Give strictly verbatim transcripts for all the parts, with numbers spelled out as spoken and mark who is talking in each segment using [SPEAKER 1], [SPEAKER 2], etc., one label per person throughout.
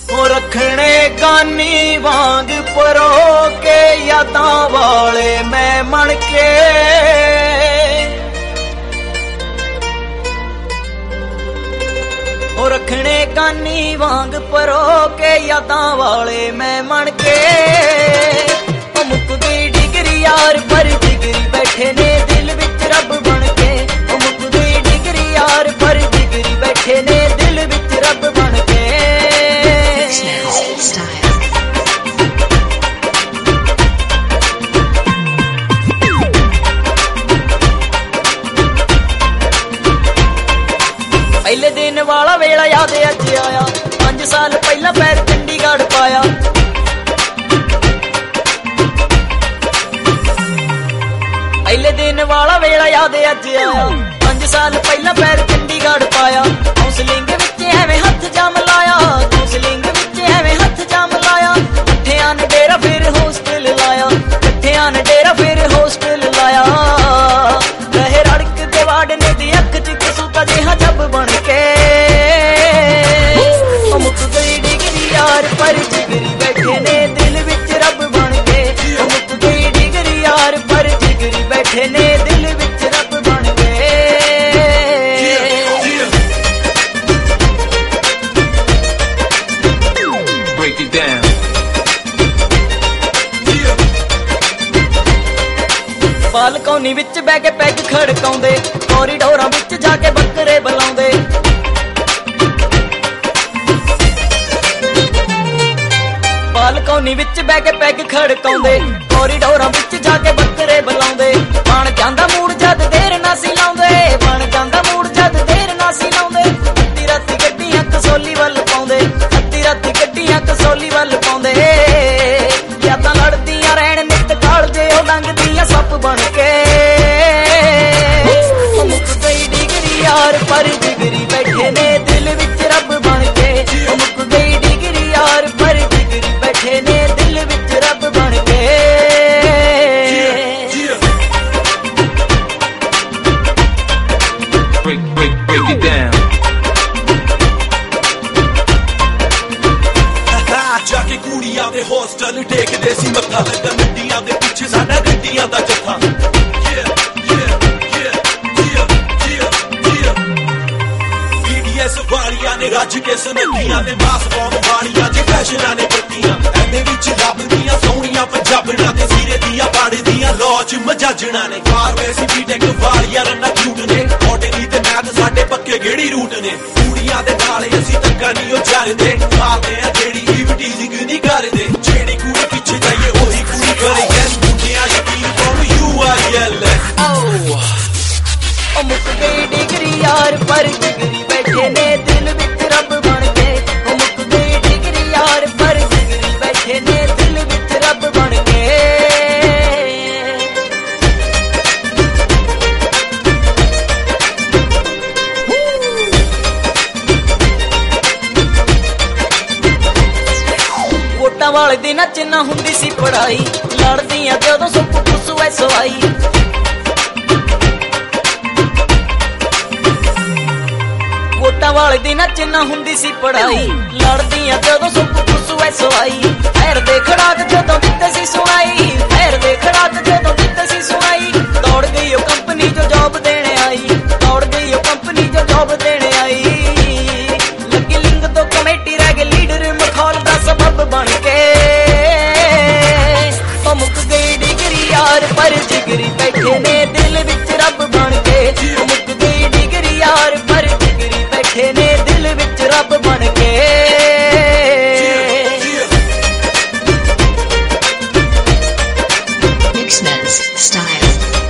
[SPEAKER 1] ਉਹ ਰੱਖਣੇ ਗਾਨੀ ਵਾਂਗ ਪਰੋ ਕੇ ਯਾਦਾਂ ਵਾਲੇ ਮੈਂ ਮਣ ਕੇ ਉਹ ਰੱਖਣੇ ਗਾਨੀ ਵਾਂਗ ਪਰੋ ਕੇ ਯਾਦਾਂ ਵਾਲੇ ਮੈਂ ਮਣ ਕੇ ਉਹ ਮੁੱਕ ਗਈ ਡਿਗਰੀ ਯਾਰ ਪਰ ਜਿਗਰੀ ਬੈਠੇ ਨੇ ਦਿਲ ਵਿੱਚ ਰੱਬ ਬਣ ਕੇ ਉਹ ਮੁੱਕ ਗਈ ਡਿਗਰੀ ਯਾਰ ਪਰ ਜਿਗਰੀ ਬੈਠੇ ਨੇ ਦਿਲ ਵਿੱਚ ਰੱਬ ਬਣ ਕੇ ਪਹਿਲੇ ਦਿਨ ਵਾਲਾ ਵੇਲਾ ਯਾਦ ਅੱਜ ਆਇਆ ਪੰਜ ਸਾਲ ਪਹਿਲਾਂ ਪੈਰ ਚੰਡੀਗੜ੍ਹ ਪਾਇਆ ਪਹਿਲੇ ਦਿਨ ਵਾਲਾ ਵੇਲਾ ਯਾਦ ਅੱਜ ਆਇਆ ਪੰਜ ਸਾਲ ਪਹਿਲਾਂ ਪੈਰ ਚੰਡੀਗੜ੍ਹ ਪਾਇਆ ਕਾਉਂਸਲਿੰਗ ਵਿੱਚ ਐਵੇਂ ਹੱਥ ਜਮ ਲਾਇਆ ਕਾਉਂਸਲਿੰਗ ਵਿੱਚ ਐਵੇਂ ਹੱਥ ਜਮ ਲਾਇਆ ਇਕੱਠਿਆਂ ਨੇ ਡੇਰਾ ਫਿਰ ਹੋਸਟਲ ਲਾਇਆ ਇਕੱਠਿਆਂ ਨੇ ਡੇਰਾ ਫਿਰ ਹੋਸਟਲ ਲਾਇਆ ਰਹੇ ਰੜਕ ਦੇ ਵਾੜਨੇ ਦੀ ਅੱਖ ਚ ਕਸੂਤਾ ਜਿਹਾ ਜੱਬ ਬਣ ਕੇ ਉਹ ਮੁੱਕ ਗਈ ਡਿਗਰੀ ਯਾਰ ਪਰ ਜਿਗਰੀ ਬੈਠੇ ਨੇ ਦਿਲ ਵਿੱਚ ਰੱਬ ਬਣ ਕੇ ਉਹ ਮੁੱਕ ਗਈ ਡਿਗਰੀ ਯਾਰ ਪਰ ਜਿਗਰੀ ਬੈਠੇ ਨੇ ਦਿਲ ਵਿੱਚ ਰੱਬ ਬਣ ਕੇ
[SPEAKER 2] Break it down.
[SPEAKER 1] ਬਾਲਕੋਨੀ ਵਿੱਚ ਬਹਿ ਕੇ ਪੈਗ ਖੜਕਾਉਂਦੇ ਕੋਰੀਡੋਰਾਂ ਵਿੱਚ ਜਾ ਕੇ ਬੱਕਰੇ ਬੁਲਾਉਂਦੇ ਬਾਲਕੋਨੀ ਵਿੱਚ ਬਹਿ ਕੇ ਪੈਗ ਖੜਕਾਉਂਦੇ ਕੋਰੀਡੋਰਾਂ ਵਿੱਚ ਜਾ ਕੇ ਬੱਕਰੇ ਬੁਲਾਉਂਦੇ ਬਣ ਜਾਂਦਾ ਮੂਡ ਜਦ ਦੇਰ ਨਾ ਸੀ ਲਾਉਂਦੇ ਬਣ ਜਾਂਦਾ ਮੂਡ ਜਦ ਦੇਰ ਨਾ ਸੀ ਲਾਉਂਦੇ ਅੱਧੀ ਰਾਤੀ ਗੱਡੀਆਂ ਕਸੋਲੀ ਵੱਲ ਪਾਉਂਦੇ ਅੱਧੀ ਰਾਤੀ ਗੱਡੀਆਂ ਕਸੋਲੀ ਵੱਲ ਪਾਉਂਦੇ ਯਾਦਾਂ ਲੜਦੀਆਂ ਰਹਿਣ ਨਿੱਤ ਕਾਲ ਜੇ ਉਹ ਲੰਘਦੀਆਂ ਸੱਪ ਬਣ ਕੇ ਉਹ ਮੁੱਕ ਗਈ ਡਿਗਰੀ ਯਾਰ ਪਰ ਜਿਗਰੀ ਬੈਠੇ ਨੇ ਦਿਲ ਵਿੱਚ ਰੱਬ ਬਣ ਕੇ ਉਹ ਮੁੱਕ ਗਈ ਡਿਗਰੀ ਯਾਰ ਪਰ ਜਿਗਰੀ ਬੈਠੇ ਨੇ ਦਿਲ ਵਿੱਚ ਰੱਬ ਬਣ ਕੇ
[SPEAKER 2] Break, break, break it down.
[SPEAKER 3] ਜਾ ਕੇ ਕੁੜੀਆਂ ਦੇ ਹੋਸਟਲ ਟੇਕਦੇ ਸੀ ਮੱਥਾ ਲੱਗਾ ਨੱਡੀਆਂ ਦੇ ਪਿੱਛੇ ਸਾਡਾ ਗੱਡੀਆਂ ਦਾ ਜੱਥਾ ਵਾਲੀਆਂ ਨੇ ਰੱਜ ਕੇ ਸੁਨੱਖੀਆਂ ਤੇ ਮਾਸ ਪਾਉਣ ਵਾਲੀਆਂ ਜੇ ਫੈਸ਼ਨਾਂ ਨੇ ਕੱਟੀਆਂ ਐਨੇ ਵਿੱਚ ਲੱਭਦੀਆਂ ਸੋਹਣੀਆਂ ਪੰਜਾਬਣਾਂ ਤੇ ਸੀਰੇ ਦੀਆਂ ਬਾੜਦੀਆਂ ਲੌਜ ਮਜਾਜਣਾ ਨੇ ਕਾਰਵੇ ਸੀ ਬੀਟੈਕ ਵਾਲੀਆਂ ਰੰਨਾ ਝੂਟ ਨੇ ਕੋਟਰੀ ਤੇ ਮੈਥ ਸਾਡੇ ਪੱਕੇ ਗੇੜੀ ਰੂਟ ਨੇ ਕੁੜੀਆਂ ਦੇ ਨਾਲ ਅਸੀਂ ਤੱਕਾ ਨਹੀਂ ਉਹ ਜਰਦੇ ਮਾਰਦੇ ਆ ਜਿਹੜੀ ਈਵਟੀਜ਼ਿੰਗ ਨਹੀਂ ਕਰਦੇ ਜਿਹੜੀ ਕੁੜੀ ਪਿੱਛੇ ਜਾਈਏ ਉਹੀ ਕੁੜੀ ਕਰੇ ਗੈਸ ਮੁੰਡਿਆਂ ਯਕੀਨ ਫਰਮ ਯੂ ਆਰ ਐਲ
[SPEAKER 1] ਉਹ ਮੁੱਕ ਗਈ ਡਿਗਰੀ ਯਾਰ ਪਰ ਜਿਗਰੀ ਬੈਠੇ ਨੇ ਦਿਲ ਵਿੱਚ ਰੱਬ ਬਣ ਕੇ ਉਹ ਮੁੱਕ ਗਈ ਡਿਗਰੀ ਯਾਰ ਪਰ ਜਿਗਰੀ ਬੈਠੇ ਨੇ ਦਿਲ ਵਿੱਚ ਰੱਬ ਬਣ ਕੇ ਵੋਟਾਂ ਵਾਲੇ ਦਿਨ ਨੱਚਣਾ ਹੁੰਦੀ ਸੀ ਪੜਾਈ ਲੜਦੀਆਂ ਜਦੋਂ ਸੁੱਕ ਪੁੱਸੂ ਐ ਸਵਾਈ ਵੋਟਾਂ ਵਾਲੇ ਦਿਨ ਨੱਚਣਾ ਹੁੰਦੀ ਸੀ ਪੜਾਈ ਲੜਦੀਆਂ ਜਦੋਂ ਸੁੱਕ ਪੁੱਸੂ ਐ ਸਵਾਈ ਪੈਰ ਦੇ ਖੜਾਕ ਜਦੋਂ ਦਿੱਤੇ ਸੀ ਸੁਣਾਈ ਪੈਰ ਦੇ ਖੜਾਕ ਜਦੋਂ ਦਿੱਤੇ ਸੀ ਸੁਣਾਈ ਦੌੜ ਗਈ ਉਹ ਕੰਪਨੀ ਜੋ ਜੌਬ ਦੇਣੇ ਆਈ ਦੌੜ ਗਈ ਉਹ ਕੰਪਨੀ ਜੋ ਜੌਬ ਦੇਣੇ ਆਈ ਲੱਗੀ ਲਿੰਗ ਤੋਂ ਕਮੇਟੀ ਰਹਿ ਗਈ ਲੀਡਰ ਮਖੌਲ ਦਾ ਸਬਬ ਬਣ ਕੇ ਉਹ ਮੁੱਕ ਗਈ ਡਿਗਰੀ ਯਾਰ ਪਰ ਜਿਗਰੀ ਬੈਠੇ ਨੇ ਦਿਲ ਵਿੱਚ ਰੱਬ ਬਣ ਕੇ ਉਹ ਮੁੱਕ ਗਈ ਡਿਗਰੀ ਯਾਰ ਪਰ ਜਿਗਰੀ ਬੈਠੇ ਨੇ ਦਿਲ ਵਿੱਚ ਰੱਬ ਬਣ ਕੇ
[SPEAKER 4] Mixners style.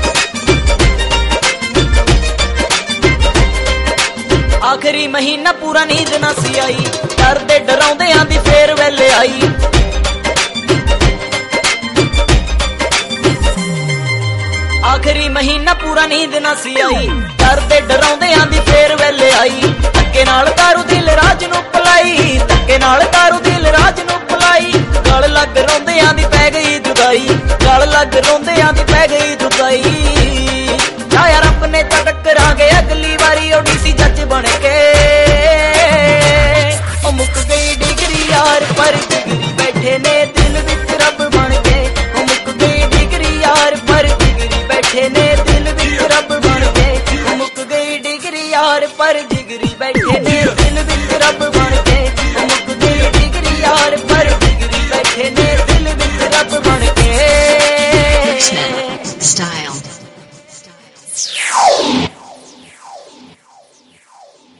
[SPEAKER 1] ਆਖਰੀ ਮਹੀਨਾ ਪੂਰਾ ਨੀਂਦ ਨਾ ਸੀ ਆਈ ਡਰਦੇ ਡਰਾਉਂਦਿਆਂ ਦੀ ਫੇਰ ਵੇਲੇ ਆਈ ਆਖਰੀ ਮਹੀਨਾ ਪੂਰਾ ਨੀਂਦ ਨਾ ਸੀ ਆਈ ਡਰਦੇ ਡਰਾਉਂਦਿਆਂ ਦੀ ਫੇਰ ਵੇਲੇ ਆਈ ਧੱਕੇ ਨਾਲ ਤਾਰੂ ਦਿਲ ਰਾਜ ਨੂੰ ਪਲਾਈ ਧੱਕੇ ਨਾਲ ਤਾਰੂ ਦਿਲ ਰਾਜ ਨੂੰ ਪਲਾਈ ਗਲ ਲੱਗ ਰੋਂਦਿਆਂ ਦੀ ਪੈ ਗਈ ਜੁਦਾਈ ਗਲ ਲੱਗ ਰੋਂਦਿਆਂ ਦੀ ਪੈ ਗਈ ਜੁਦਾਈ ਆਇਆ ਰੱਬ ਨੇ ਤਾਂ ਟੱਕਰਾਂਗੇ ਅਗਲੀ ਵਾਰੀ ਓਡੀਸੀ ਜੱਜ ਬਣ ਕੇ ਉਹ ਮੁੱਕ ਗਈ ਡਿਗਰੀ ਯਾਰ पर जिगरी बैठे ने दिल विच रब बन के ओ मुक गई डिग्री यार पर जिगरी बैठे ने दिल विच रब बन के ओ मुक गई डिग्री यार पर जिगरी बैठे ने दिल विच रब बन के